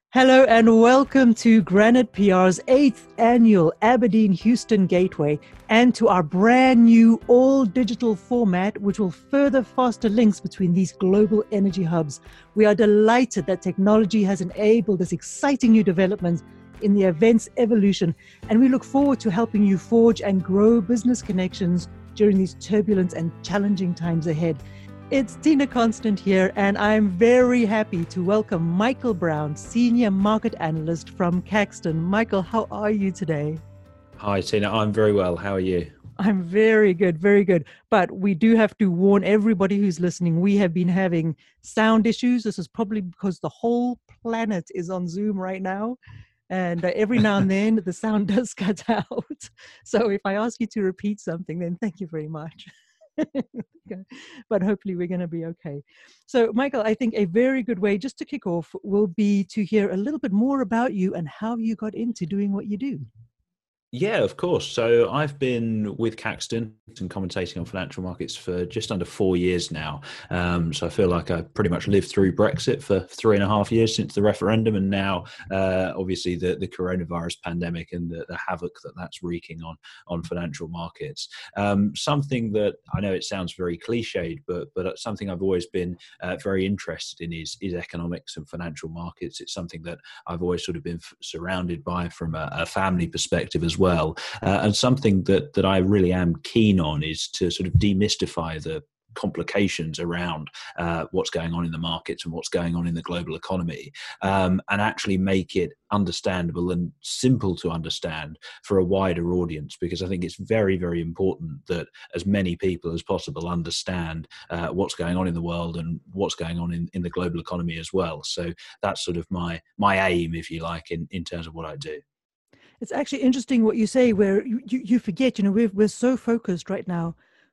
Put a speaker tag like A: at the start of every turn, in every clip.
A: Hello and welcome to Granite PR's 8th annual Aberdeen Houston Gateway and to our brand new all-digital format which will further foster links between these global energy hubs. We are delighted that technology has enabled this exciting new development in the event's evolution, and we look forward to helping you forge and grow business connections during these turbulent and challenging times ahead. It's Tina Constant here, and I'm very happy to welcome Michael Brown, Senior Market Analyst from Caxton. Michael, how are you today?
B: Hi, Tina. I'm very well. How are you?
A: I'm very good, very good. But we do have to warn everybody who's listening, we have been having sound issues. This is probably because the whole planet is on Zoom right now. And every now and then the sound does cut out. So if I ask you to repeat something, then thank you very much. But hopefully we're going to be okay. So, Michael, I think a very good way just to kick off will be to hear a little bit more about you and how you got into doing what you do.
B: Yeah, of course. So I've been with Caxton and commentating on financial markets for just under 4 years now. So I feel like I pretty much lived through Brexit for 3.5 years since the referendum, and now obviously the coronavirus pandemic and the havoc that's wreaking on financial markets. Something that I know it sounds very cliched, but something I've always been very interested in is economics and financial markets. It's something that I've always sort of been surrounded by from a family perspective as well. And something that I really am keen on is to sort of demystify the complications around what's going on in the markets and what's going on in the global economy, and actually make it understandable and simple to understand for a wider audience, because I think it's very, very important that as many people as possible understand what's going on in the world and what's going on in the global economy as well. So that's sort of my aim, if you like, in terms of what I do.
A: It's actually interesting what you say, where you forget, we're so focused right now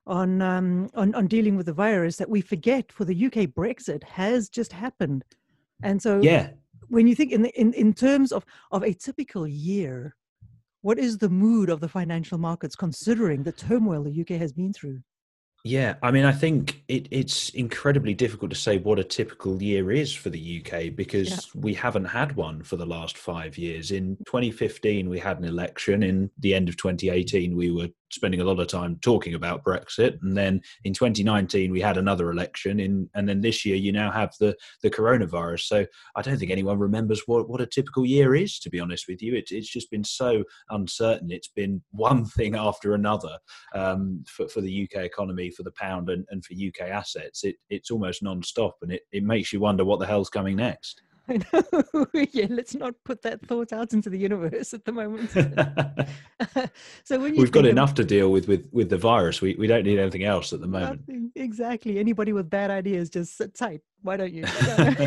A: on dealing with the virus that we forget for the UK Brexit has just happened. And so
B: Yeah.
A: when you think in terms of a typical year, what is the mood of the financial markets considering the turmoil the UK has been through?
B: Yeah, I mean, I think it's incredibly difficult to say what a typical year is for the UK
A: Yeah.
B: because we haven't had one for the last 5 years. In 2015, we had an election. In the end of 2018, we were spending a lot of time talking about Brexit. And then in 2019, we had another election. And then this year, you now have the coronavirus. So I don't think anyone remembers what a typical year is, to be honest with you. It's just been so uncertain. It's been one thing after another for the UK economy, for the pound and for UK assets. It's almost non-stop, and it makes you wonder what the hell's coming next.
A: I know. Yeah, let's not put that thought out into the universe at the moment. So when you
B: We've got
A: think of
B: enough to deal with the virus. We don't need anything else at the moment.
A: nothing, exactly. Anybody with bad ideas, just sit tight. Why don't you?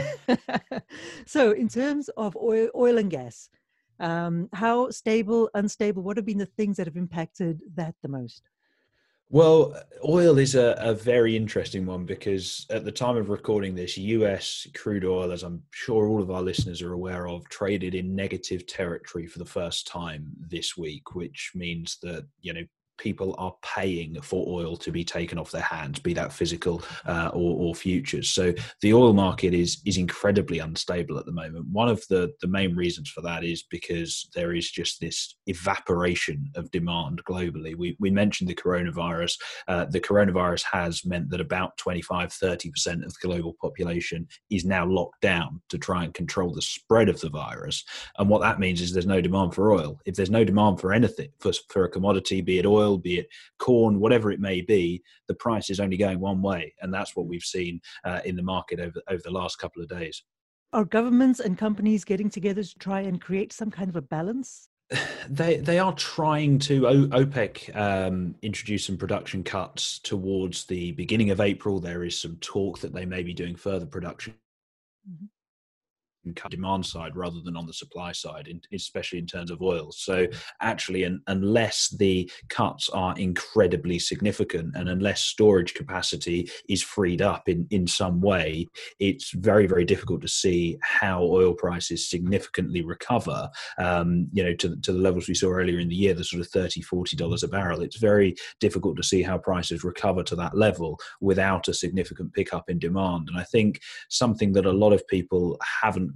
A: So in terms of oil and gas, how stable, unstable, what have been the things that have impacted that the most?
B: Well, oil is a very interesting one because at the time of recording this, US crude oil, as I'm sure all of our listeners are aware of, traded in negative territory for the first time this week, which means that, people are paying for oil to be taken off their hands, be that physical or futures. So the oil market is incredibly unstable at the moment. One of the main reasons for that is because there is just this evaporation of demand globally. We mentioned the coronavirus. The coronavirus has meant that about 25-30% of the global population is now locked down to try and control the spread of the virus. And what that means is there's no demand for oil. If there's no demand for anything, for a commodity, be it oil, be it corn, whatever it may be, the price is only going one way. And that's what we've seen in the market over the last couple of days.
A: Are governments and companies getting together to try and create some kind of a balance?
B: They are trying to. OPEC introduce some production cuts towards the beginning of April. There is some talk that they may be doing further production
A: Mhm.
B: demand side rather than on the supply side, especially in terms of oil. So actually, unless the cuts are incredibly significant and unless storage capacity is freed up in some way, it's very, very difficult to see how oil prices significantly recover, to the levels we saw earlier in the year, the sort of $30-40 a barrel. It's very difficult to see how prices recover to that level without a significant pickup in demand. And I think something that a lot of people haven't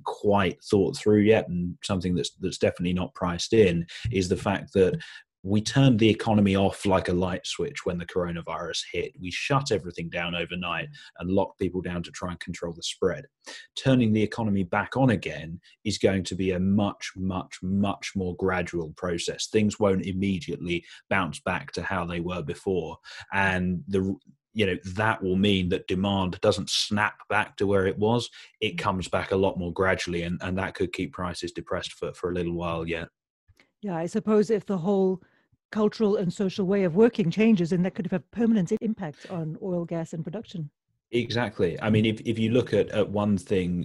B: haven't quite thought through yet, and something that's definitely not priced in, is the fact that we turned the economy off like a light switch when the coronavirus hit. We shut everything down overnight and locked people down to try and control the spread. Turning the economy back on again is going to be a much, much, much more gradual process. Things won't immediately bounce back to how they were before. And that will mean that demand doesn't snap back to where it was. It comes back a lot more gradually, and that could keep prices depressed for a little while yet.
A: Yeah, I suppose if the whole cultural and social way of working changes, then that could have a permanent impact on oil, gas, and production.
B: Exactly. I mean, if you look at one thing,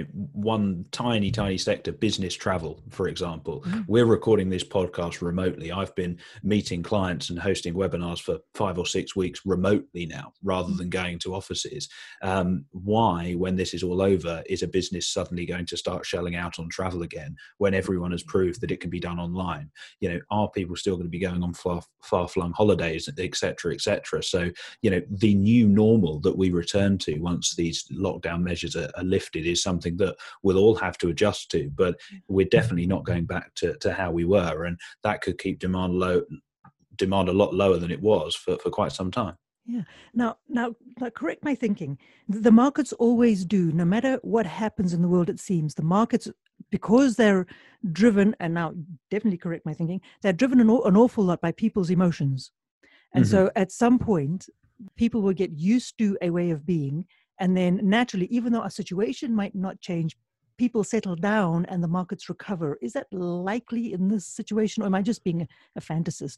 B: one tiny sector, business travel, for example, we're recording this podcast remotely. I've been meeting clients and hosting webinars for 5 or 6 weeks remotely now, rather than going to offices. Why, when this is all over, is a business suddenly going to start shelling out on travel again when everyone has proved that it can be done online? Are people still going to be going on far-flung holidays, et cetera, et cetera? So, the new normal that we return to once these lockdown measures are lifted is something that we'll all have to adjust to, but we're definitely not going back to how we were, and that could keep demand a lot lower than it was for quite some time.
A: Yeah. Now, correct my thinking. The markets always do, no matter what happens in the world, it seems. The markets, because they're driven, and now definitely correct my thinking, they're driven an awful lot by people's emotions. And so at some point, people will get used to a way of being. And then naturally, even though a situation might not change, people settle down and the markets recover. Is that likely in this situation, or am I just being a fantasist?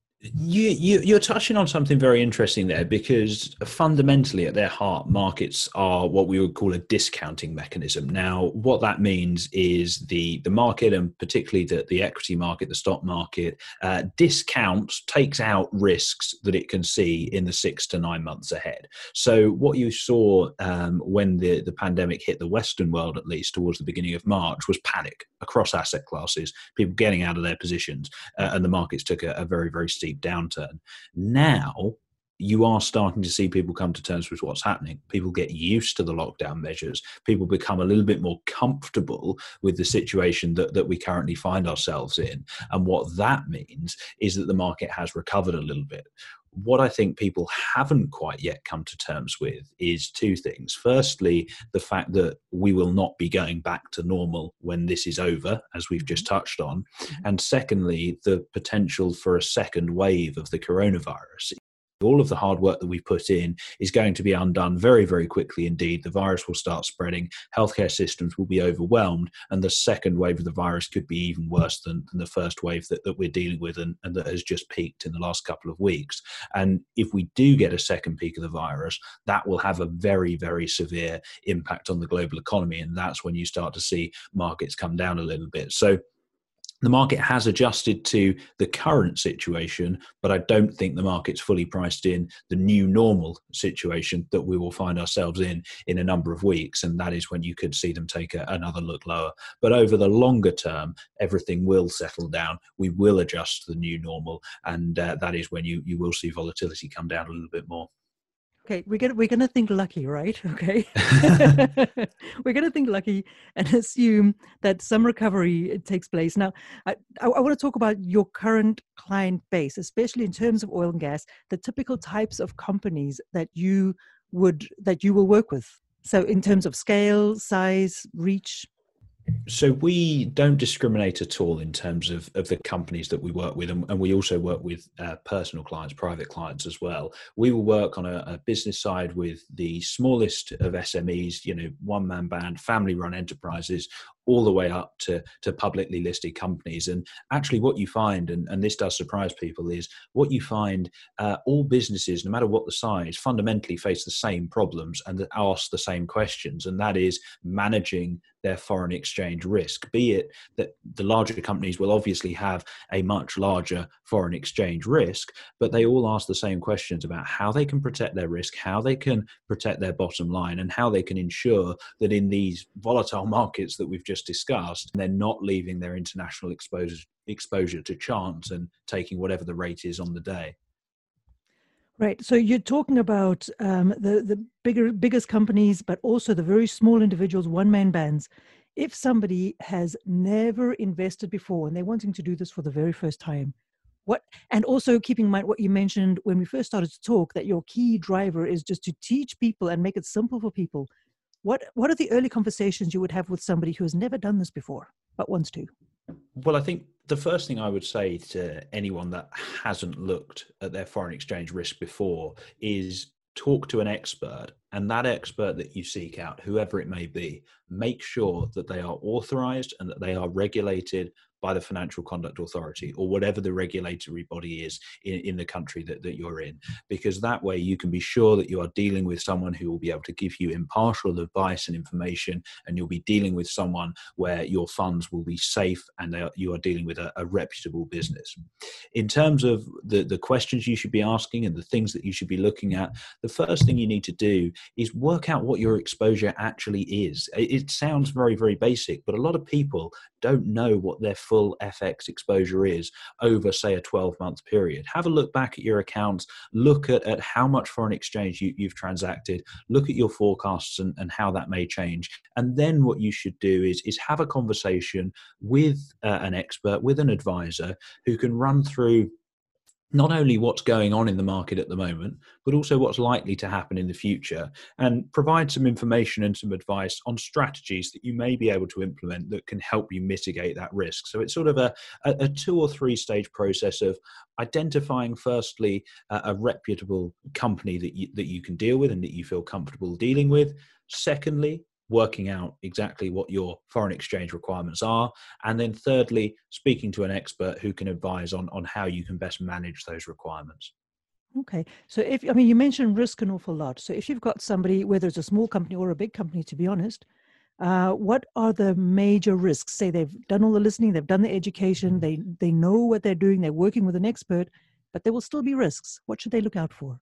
B: You're touching on something very interesting there, because fundamentally at their heart, markets are what we would call a discounting mechanism. Now, what that means is the market, and particularly the equity market, the stock market, discounts, takes out risks that it can see in the 6 to 9 months ahead. So what you saw when the pandemic hit the Western world, at least towards the beginning of March, was panic across asset classes, people getting out of their positions, and the markets took a very, very steep downturn. Now you are starting to see people come to terms with what's happening. People get used to the lockdown measures. People become a little bit more comfortable with the situation that we currently find ourselves in. And what that means is that the market has recovered a little bit. What I think people haven't quite yet come to terms with is two things. Firstly, the fact that we will not be going back to normal when this is over, as we've just touched on. And secondly, the potential for a second wave of the coronavirus. All of the hard work that we've put in is going to be undone very, very quickly indeed. The virus will start spreading, healthcare systems will be overwhelmed, and the second wave of the virus could be even worse than the first wave that we're dealing with and that has just peaked in the last couple of weeks. And if we do get a second peak of the virus, that will have a very, very severe impact on the global economy, and that's when you start to see markets come down a little bit. So the market has adjusted to the current situation, but I don't think the market's fully priced in the new normal situation that we will find ourselves in a number of weeks. And that is when you could see them take another look lower. But over the longer term, everything will settle down. We will adjust to the new normal. And that is when you will see volatility come down a little bit more.
A: Okay, we're gonna think lucky, right? Okay, we're gonna think lucky and assume that some recovery takes place. Now, I want to talk about your current client base, especially in terms of oil and gas, the typical types of companies that you will work with. So, in terms of scale, size, reach.
B: So we don't discriminate at all in terms of the companies that we work with, and we also work with personal clients, private clients as well. We will work on a business side with the smallest of SMEs, one-man band, family-run enterprises, all the way up to publicly listed companies. And actually what you find, and this does surprise people, is what you find, all businesses, no matter what the size, fundamentally face the same problems and ask the same questions, and that is managing their foreign exchange risk. Be it that the larger companies will obviously have a much larger foreign exchange risk, but they all ask the same questions about how they can protect their risk, how they can protect their bottom line, and how they can ensure that in these volatile markets that we've just discussed, they're not leaving their international exposure to chance and taking whatever the rate is on the day.
A: Right. So you're talking about the biggest companies, but also the very small individuals, one-man bands. if somebody has never invested before and they're wanting to do this for the very first time, what, and also keeping in mind what you mentioned when we first started to talk, that your key driver is just to teach people and make it simple for people. What are the early conversations you would have with somebody who has never done this before but wants to?
B: Well, I think the first thing I would say to anyone that hasn't looked at their foreign exchange risk before is talk to an expert, and that expert that you seek out, whoever it may be, make sure that they are authorized and that they are regulated by the Financial Conduct Authority or whatever the regulatory body is in the country that you're in, because that way you can be sure that you are dealing with someone who will be able to give you impartial advice and information, and you'll be dealing with someone where your funds will be safe and you are dealing with a reputable business. In terms of the questions you should be asking and the things that you should be looking at, the first thing you need to do is work out what your exposure actually is. It sounds very, very basic, but a lot of people don't know what their full FX exposure is over, say, a 12-month period. Have a look back at your accounts, look at how much foreign exchange you've transacted, look at your forecasts and how that may change. And then what you should do is have a conversation with an expert, with an advisor who can run through not only what's going on in the market at the moment, but also what's likely to happen in the future, and provide some information and some advice on strategies that you may be able to implement that can help you mitigate that risk. So it's sort of a 2 or 3 stage process of identifying, firstly, a reputable company that you can deal with and that you feel comfortable dealing with. Secondly, working out exactly what your foreign exchange requirements are. And then thirdly, speaking to an expert who can advise on how you can best manage those requirements.
A: Okay. So you mentioned risk an awful lot. So if you've got somebody, whether it's a small company or a big company, to be honest, what are the major risks? Say they've done all the listening, they've done the education, they know what they're doing, they're working with an expert, but there will still be risks. What should they look out for?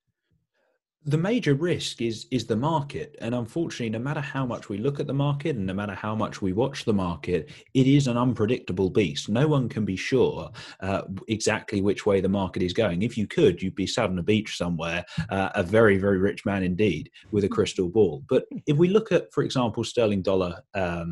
B: The major risk is the market. And unfortunately, no matter how much we look at the market and no matter how much we watch the market, it is an unpredictable beast. No one can be sure exactly which way the market is going. If you could, you'd be sat on a beach somewhere, a very, very rich man indeed, with a crystal ball. But if we look at, for example, sterling dollar,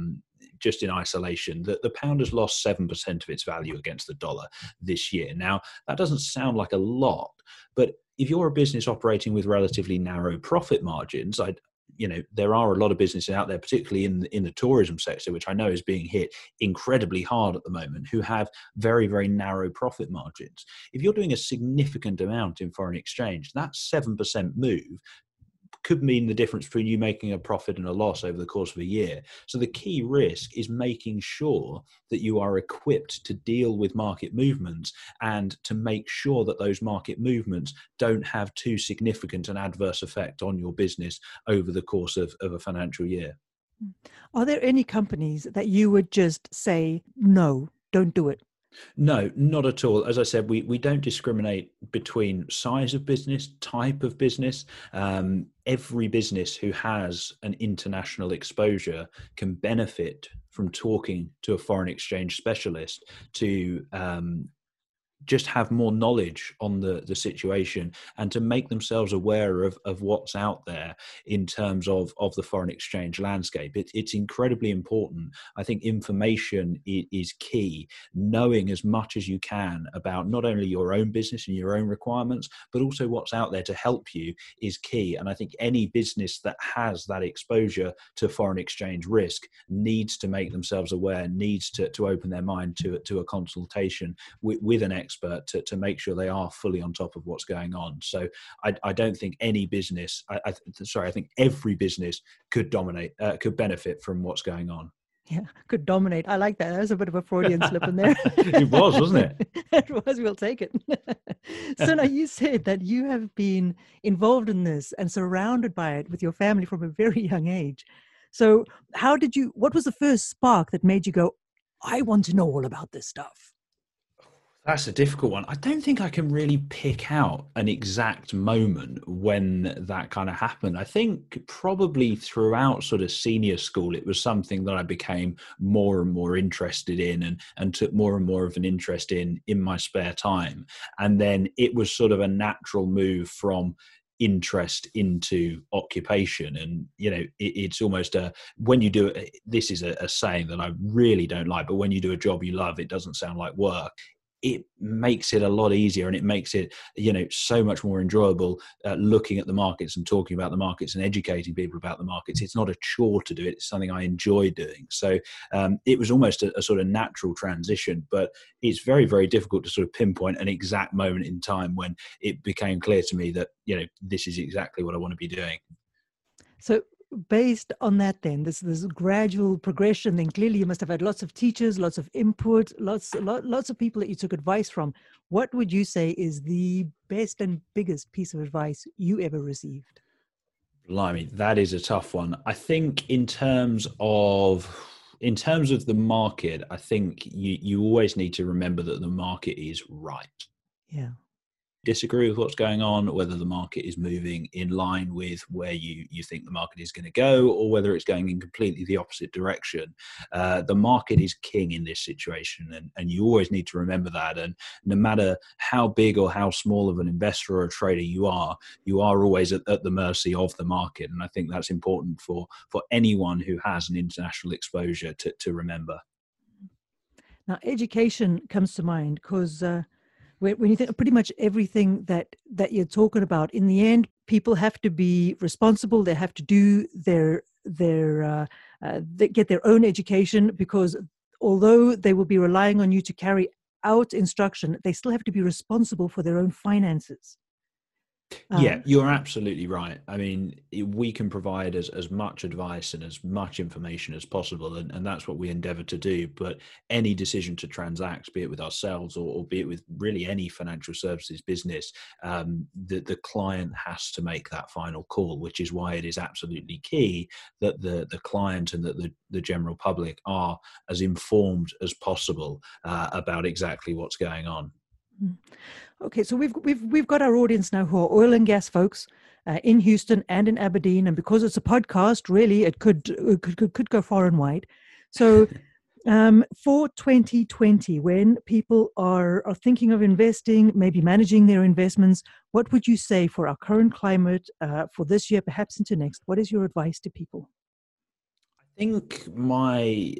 B: just in isolation, the pound has lost 7% of its value against the dollar this year. Now, that doesn't sound like a lot, but if you're a business operating with relatively narrow profit margins, there are a lot of businesses out there, particularly in the tourism sector, which I know is being hit incredibly hard at the moment, who have very, very narrow profit margins. If you're doing a significant amount in foreign exchange, that 7% move could mean the difference between you making a profit and a loss over the course of a year. So the key risk is making sure that you are equipped to deal with market movements and to make sure that those market movements don't have too significant an adverse effect on your business over the course of a financial year.
A: Are there any companies that you would just say, no, don't do it?
B: No, not at all. As I said, we don't discriminate between size of business, type of business. Every business who has an international exposure can benefit from talking to a foreign exchange specialist to just have more knowledge on the situation and to make themselves aware of what's out there in terms of the foreign exchange landscape. It's incredibly important. I think information is key. Knowing as much as you can about not only your own business and your own requirements, but also what's out there to help you is key. And I think any business that has that exposure to foreign exchange risk needs to make themselves aware, needs to open their mind to a consultation with an expert to make sure they are fully on top of what's going on. So I don't think any business, I think every business could benefit from what's going on.
A: Yeah, could dominate. I like that. That was a bit of a Freudian slip in there.
B: It was, wasn't it?
A: It was. We'll take it. So now you said that you have been involved in this and surrounded by it with your family from a very young age. So what was the first spark that made you go, I want to know all about this stuff?
B: That's a difficult one. I don't think I can really pick out an exact moment when that kind of happened. I think probably throughout sort of senior school, it was something that I became more and more interested in and took more and more of an interest in my spare time. And then it was sort of a natural move from interest into occupation. And it's almost when you do it, this is a saying that I really don't like, but when you do a job you love, it doesn't sound like work. It makes it a lot easier, and it makes it so much more enjoyable looking at the markets and talking about the markets and educating people about the markets. It's not a chore to do it, it's something I enjoy doing. So it was almost a sort of natural transition, but it's very, very difficult to sort of pinpoint an exact moment in time when it became clear to me that this is exactly what I want to be doing.
A: So based on that, then this gradual progression, then clearly you must have had lots of teachers, lots of input, lots of people that you took advice from. What would you say is the best and biggest piece of advice you ever received?
B: Blimey, that is a tough one. I think in terms of the market, I think you always need to remember that the market is right.
A: Yeah.
B: Disagree with what's going on, whether the market is moving in line with where you think the market is going to go, or whether it's going in completely the opposite direction. The market is king in this situation, and you always need to remember that. And no matter how big or how small of an investor or a trader you are always at the mercy of the market. And I think that's important for anyone who has an international exposure to remember.
A: Now, education comes to mind because when you think of pretty much everything that you're talking about, in the end, people have to be responsible. They have to do they get their own education, because although they will be relying on you to carry out instruction, they still have to be responsible for their own finances.
B: Yeah, you're absolutely right. I mean, we can provide as much advice and as much information as possible, and that's what we endeavor to do. But any decision to transact, be it with ourselves or be it with really any financial services business, the client has to make that final call, which is why it is absolutely key that the client and that the general public are as informed as possible about exactly what's going on.
A: Okay, so we've got our audience now who are oil and gas folks in Houston and in Aberdeen, and because it's a podcast, really it could go far and wide. So for 2020, when people are thinking of investing, maybe managing their investments, what would you say for our current climate for this year, perhaps into next? What is your advice to people?
B: I think my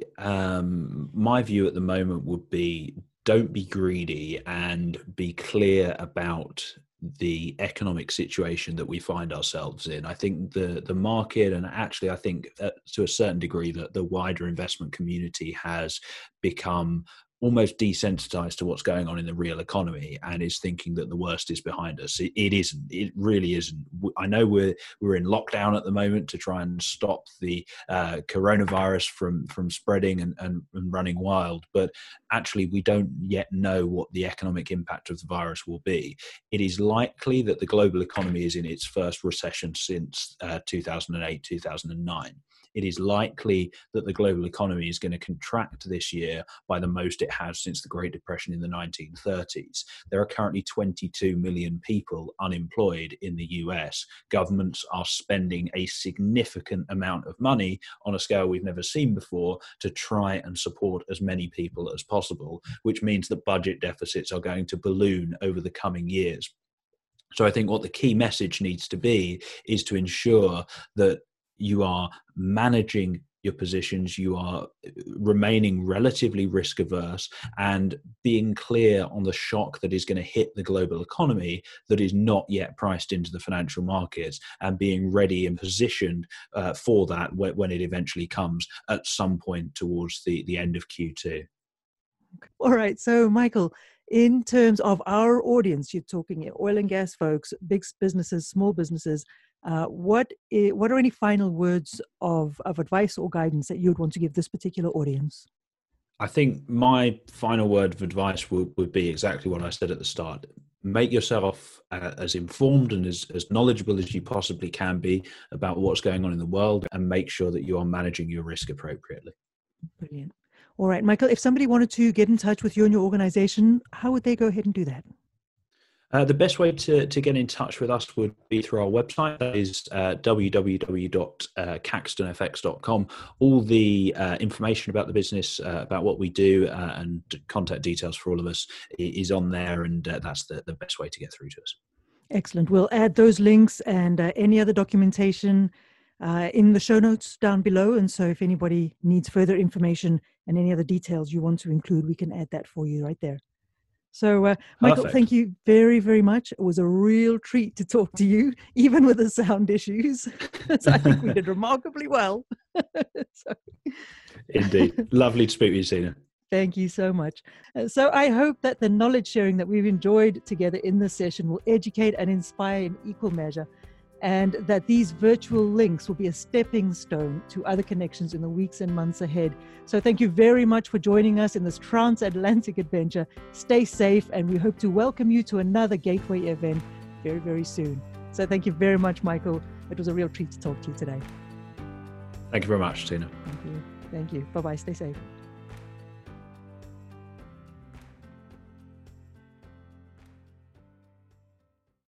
B: view at the moment would be, don't be greedy and be clear about the economic situation that we find ourselves in. I think the market, and actually I think to a certain degree that the wider investment community has become almost desensitized to what's going on in the real economy and is thinking that the worst is behind us. It isn't. It really isn't. I know we're in lockdown at the moment to try and stop the coronavirus from spreading and running wild, but actually we don't yet know what the economic impact of the virus will be. It is likely that the global economy is in its first recession since 2008, 2009. It is likely that the global economy is going to contract this year by the most it has since the Great Depression in the 1930s. There are currently 22 million people unemployed in the US. Governments are spending a significant amount of money on a scale we've never seen before to try and support as many people as possible, which means that budget deficits are going to balloon over the coming years. So I think what the key message needs to be is to ensure that you are managing your positions, you are remaining relatively risk averse, and being clear on the shock that is going to hit the global economy that is not yet priced into the financial markets, and being ready and positioned for that when it eventually comes at some point towards the end of Q2.
A: All right. So, Michael, in terms of our audience, you're talking oil and gas folks, big businesses, small businesses. What are any final words of advice or guidance that you would want to give this particular audience?
B: I think my final word of advice would be exactly what I said at the start. Make yourself as informed and as knowledgeable as you possibly can be about what's going on in the world, and make sure that you are managing your risk appropriately.
A: Brilliant. All right, Michael, if somebody wanted to get in touch with you and your organization, how would they go ahead and do that?
B: The best way to get in touch with us would be through our website. That is www.caxtonfx.com. All the information about the business, about what we do, and contact details for all of us is on there, and that's the best way to get through to us.
A: Excellent. We'll add those links and any other documentation in the show notes down below. And so if anybody needs further information and any other details you want to include, we can add that for you right there. So, Michael, thank you very, very much. It was a real treat to talk to you, even with the sound issues. So I think we did remarkably well.
B: Indeed. Lovely to speak with you, Tina.
A: Thank you so much. So I hope that the knowledge sharing that we've enjoyed together in this session will educate and inspire in equal measure, and that these virtual links will be a stepping stone to other connections in the weeks and months ahead. So thank you very much for joining us in this transatlantic adventure. Stay safe, and we hope to welcome you to another Gateway event very, very soon. So thank you very much, Michael. It was a real treat to talk to you today.
B: Thank you very much, Tina.
A: Thank you. Thank you. Bye-bye. Stay safe.